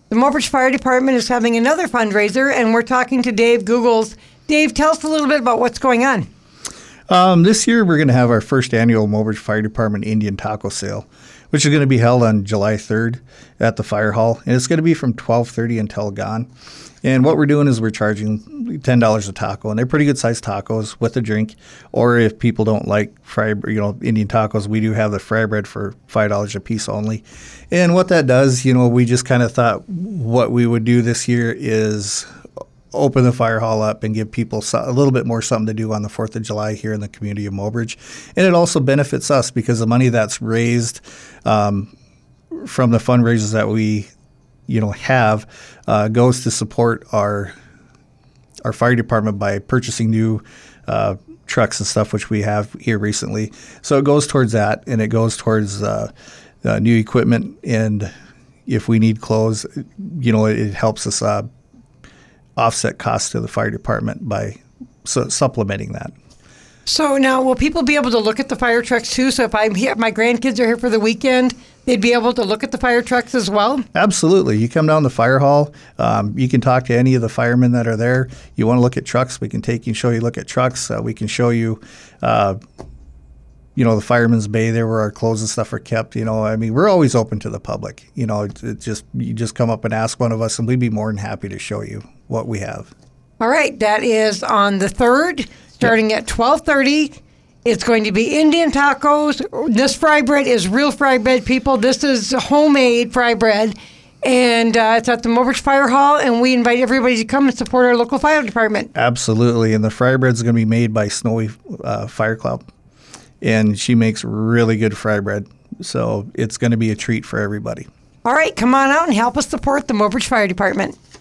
The Mobridge Fire Department is having another fundraiser, and we're talking to Dave Googles. Dave, tell us a little bit about what's going on. This year, we're going to have our first annual Mobridge Fire Department Indian Taco Sale, which is going to be held on July 3rd at the Fire Hall. And it's going to be from 12:30 until gone. And what we're doing is we're charging $10 a taco. And they're pretty good-sized tacos with a drink. Or if people don't like Indian tacos, we do have the fry bread for $5 a piece only. And what that does, we just kind of thought what we would do this year is open the fire hall up and give people a little bit more something to do on the 4th of July here in the community of Mobridge. And it also benefits us because the money that's raised from the fundraisers that we have goes to support our fire department by purchasing new trucks and stuff, which we have here recently. So it goes towards that, and it goes towards new equipment. And if we need clothes, it helps us offset costs to the fire department by supplementing that. So now, will people be able to look at the fire trucks too? So if my grandkids are here for the weekend, they'd be able to look at the fire trucks as well? Absolutely. You come down the fire hall. You can talk to any of the firemen that are there. You want to look at trucks, we can take you and show you look at trucks. We can show you, the fireman's bay there where our clothes and stuff are kept. We're always open to the public. You just come up and ask one of us, and we'd be more than happy to show you what we have. All right. That is on the 3rd. Starting at 12:30, it's going to be Indian tacos. This fry bread is real fry bread, people. This is homemade fry bread, and it's at the Mobridge Fire Hall, and we invite everybody to come and support our local fire department. Absolutely, and the fry bread is going to be made by Snowy Fire Club, and she makes really good fry bread, so it's going to be a treat for everybody. All right, come on out and help us support the Mobridge Fire Department.